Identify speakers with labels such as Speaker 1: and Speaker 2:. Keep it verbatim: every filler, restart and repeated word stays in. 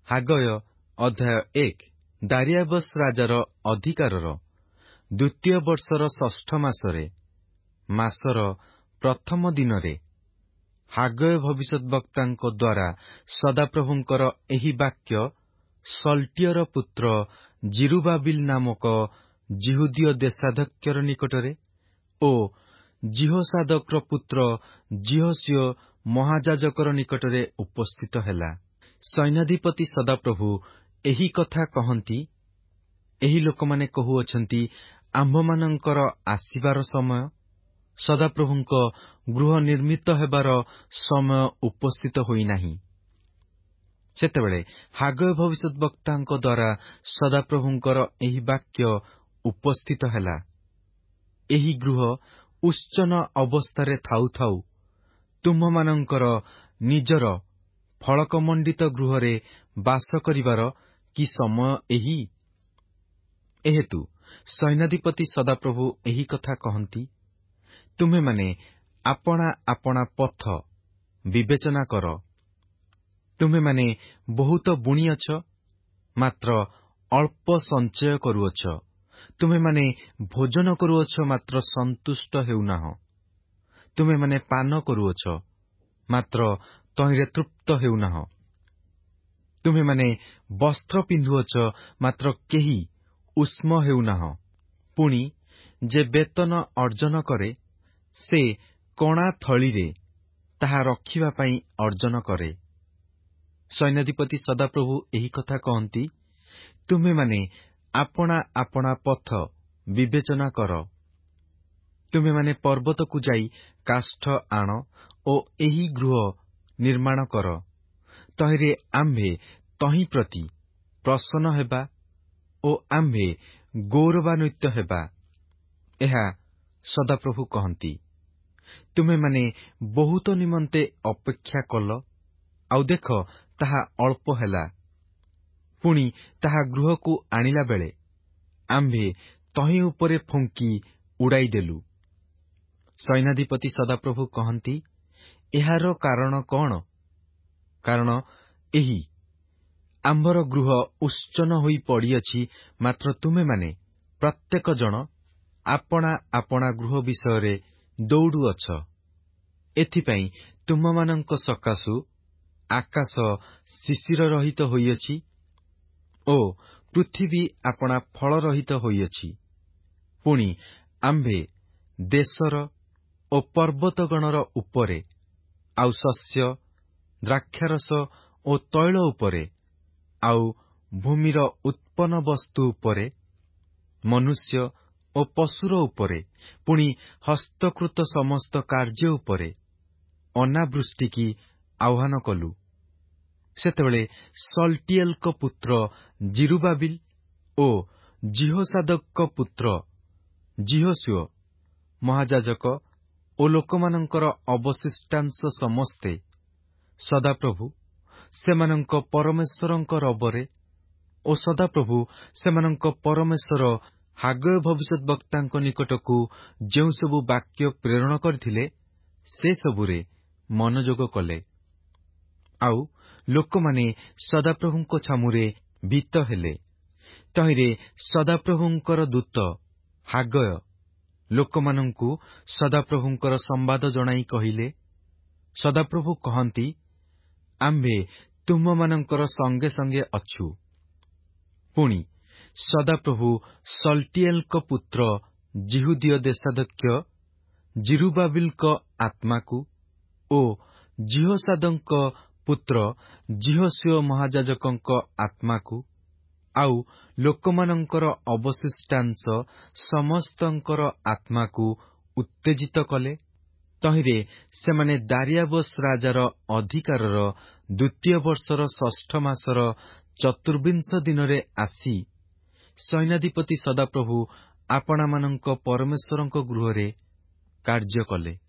Speaker 1: ହାଗୟ ଅଧ୍ୟାୟ ଏକ। ଦାରିଆବସ୍ ରାଜାର ଅଧିକାରର ଦ୍ୱିତୀୟ ବର୍ଷର ଷଷ୍ଠ ମାସରେ ମାସର ପ୍ରଥମ ଦିନରେ ହାଗୟ ଭବିଷ୍ୟଦ୍ବକ୍ତାଙ୍କ ଦ୍ୱାରା ସଦାପ୍ରଭୁଙ୍କର ଏହି ବାକ୍ୟ ସଲ୍ଟିୟର ପୁତ୍ର ଜିରୁବାବିଲ ନାମକ ଯିହୁଦୀୟ ଦେଶାଧ୍ୟକ୍ଷର ନିକଟରେ ଓ ଜିହୋସାଦକର ପୁତ୍ର ଜିହୋଶିଓ ମହାଯାଜକର ନିକଟରେ ଉପସ୍ଥିତ ହେଲା। ସୈନ୍ୟାଧିପତି ସଦାପ୍ରଭୁ ଏହି କଥା କହନ୍ତି, ଏହି ଲୋକମାନେ କହୁଅଛନ୍ତି, ଆମ୍ଭମାନଙ୍କର ଆସିବାର ସମୟ, ସଦାପ୍ରଭୁଙ୍କ ଗୃହ ନିର୍ମିତ ହେବାର ସମୟ ଉପସ୍ଥିତ ହୋଇନାହିଁ। ସେତେବେଳେ ହାଗୟ ଭବିଷ୍ୟଦ୍ବକ୍ତାଙ୍କ ଦ୍ୱାରା ସଦାପ୍ରଭୁଙ୍କର ଏହି ବାକ୍ୟ ଉପସ୍ଥିତ ହେଲା, ଏହି ଗୃହ ଉଚ୍ଚନ ଅବସ୍ଥାରେ ଥାଉ ଥାଉ ତୁମ୍ଭମାନଙ୍କର ନିଜର ଫଳକମଣ୍ଡିତ ଗୃହରେ ବାସ କରିବାର କି ସମୟ ଏହି? ଏହେତୁ ସୈନ୍ୟାଧିପତି ସଦାପ୍ରଭୁ ଏହି କଥା କହନ୍ତି, ତୁମେମାନେ ଆପଣା ଆପଣା ପଥ ବିବେଚନା କର। ତୁମେମାନେ ବହୁତ ବୁଣିଅଛ, ମାତ୍ର ଅଳ୍ପ ସଞ୍ଚୟ କରୁଅଛ। ତୁମେମାନେ ଭୋଜନ କରୁଅଛ, ମାତ୍ର ସନ୍ତୁଷ୍ଟ ହେଉନାହଁ। ତୁମେମାନେ ପାନ କରୁଅଛ, ମାତ୍ର ତହିଁରେ ତୃପ୍ତ ହେଉନାହଁ। ତୁମେମାନେ ବସ୍ତ୍ର ପିନ୍ଧୁଅଛ, ମାତ୍ର କେହି ଉଷ୍ମ ହେଉନାହଁ। ପୁଣି ଯେ ବେତନ ଅର୍ଜନ କରେ, ସେ କଣା ଥଳିରେ ତାହା ରଖିବା ପାଇଁ ଅର୍ଜନ କରେ। ସୈନ୍ୟାଧିପତି ସଦାପ୍ରଭୁ ଏହି କଥା କହନ୍ତି, ତୁମେମାନେ ଆପଣା ଆପଣା ପଥ ବିବେଚନା କର। ତୁମେମାନେ ପର୍ବତକୁ ଯାଇ କାଷ୍ଠ ଆଣ ଓ ଏହି ଗୃହ ନିର୍ମାଣ କର। ତହିଁରେ ଆମ୍ଭେ ତହିଁ ପ୍ରତି ପ୍ରସନ୍ନ ହେବା ଓ ଆମ୍ଭେ ଗୌରବାନ୍ୱିତ ହେବା। ଏହା ସଦାପ୍ରଭୁ କହନ୍ତି। ତୁମେମାନେ ବହୁତ ନିମନ୍ତେ ଅପେକ୍ଷା କଲ, ଆଉ ଦେଖ ତାହା ଅଳ୍ପ ହେଲା। ପୁଣି ତାହା ଗୃହକୁ ଆଣିଲା ବେଳେ ଆମ୍ଭେ ତହିଁ ଉପରେ ଫୁଙ୍କି ଉଡ଼ାଇଦେଲୁ। ସୈନ୍ୟାଧିପତି ସଦାପ୍ରଭୁ କହନ୍ତି, ଏହାର କାରଣ କଣ? କାରଣ ଏହି, ଆମ୍ଭର ଗୃହ ଉଚ୍ଚନ ହୋଇ ପଡ଼ିଅଛି, ମାତ୍ର ତୁମେମାନେ ପ୍ରତ୍ୟେକ ଜଣ ଆପଣା ଆପଣା ଗୃହ ବିଷୟରେ ଦୌଡ଼ୁଅଛ। ଏଥିପାଇଁ ତୁମମାନଙ୍କ ସକାଶୁ ଆକାଶ ଶିଶିର ରହିତ ହୋଇଅଛି ଓ ପୃଥିବୀ ଆପଣା ଫଳ ରହିତ ହୋଇଅଛି। ପୁଣି ଆମ୍ଭେ ଦେଶର ଓ ପର୍ବତଗଣର ଉପରେ, ଆଉ ଶସ୍ୟ, ଦ୍ରାକ୍ଷାରସ ଓ ତୈଳ ଉପରେ, ଆଉ ଭୂମିର ଉତ୍ପନ୍ନ ବସ୍ତୁ ଉପରେ, ମନୁଷ୍ୟ ଓ ପଶୁର ଉପରେ, ପୁଣି ହସ୍ତକୃତ ସମସ୍ତ କାର୍ଯ୍ୟ ଉପରେ ଅନାବୃଷ୍ଟିକି ଆହ୍ୱାନ କଲୁ। ସେତେବେଳେ ସଲ୍ଟିଏଲଙ୍କ ପୁତ୍ର ଜିରୁବାବିଲ ଓ ଜିହୋସାଦକଙ୍କ ପୁତ୍ର ଜିହୋଶିଓ ମହାଯାଜକ ଓ ଲୋକମାନଙ୍କର ଅବଶିଷ୍ଟାଂଶ ସମସ୍ତେ ସଦାପ୍ରଭୁ ସେମାନଙ୍କ ପରମେଶ୍ୱରଙ୍କ ରବରେ ଓ ସଦାପ୍ରଭୁ ସେମାନଙ୍କ ପରମେଶ୍ୱର ହାଗୟ ଭବିଷ୍ୟଦ୍ବକ୍ତାଙ୍କ ନିକଟକୁ ଯେଉଁ ସବୁ ବାକ୍ୟ ପ୍ରେରଣ କରିଥିଲେ, ସେସବୁରେ ମନୋଯୋଗ କଲେ। ଆଉ ଲୋକମାନେ ସଦାପ୍ରଭୁଙ୍କ ଛାମୁରେ ଭୀତ ହେଲେ। ତହିଁରେ ସଦାପ୍ରଭୁଙ୍କର ଦୂତ ହାଗୟ ଲୋକମାନଙ୍କୁ ସଦାପ୍ରଭୁଙ୍କର ସମ୍ବାଦ ଜଣାଇ କହିଲେ, ସଦାପ୍ରଭୁ କହନ୍ତି, ଆମ୍ଭେ ତୁମମାନଙ୍କର ସଙ୍ଗେ ସଙ୍ଗେ ଅଛୁ। ପୁଣି ସଦାପ୍ରଭୁ ସଲ୍ଟିଏଲଙ୍କ ପୁତ୍ର ଯିହୁଦୀୟ ଦେଶାଧ୍ୟକ୍ଷ ଜିରୁବାବିଲଙ୍କ ଆତ୍ମାକୁ ଓ ଜିହୋସାଦକଙ୍କ ପୁତ୍ର ଜିହୋଶିଓ ମହାଯାଜକଙ୍କ ଆତ୍ମାକୁ, ଆଉ ଲୋକମାନଙ୍କର ଅବଶିଷ୍ଟାଂଶ ସମସ୍ତଙ୍କର ଆତ୍ମାକୁ ଉତ୍ତେଜିତ କଲେ। ତହିଁରେ ସେମାନେ ଦାରିଆବସ୍ ରାଜାର ଅଧିକାରର ଦ୍ୱିତୀୟ ବର୍ଷର ଷଷ୍ଠ ମାସର ଚତୁର୍ବିଂଶ ଦିନରେ ଆସି ସୈନ୍ୟାଧିପତି ସଦାପ୍ରଭୁ ଆପଣାମାନଙ୍କ ପରମେଶ୍ୱରଙ୍କ ଗୃହରେ କାର୍ଯ୍ୟ କଲେ।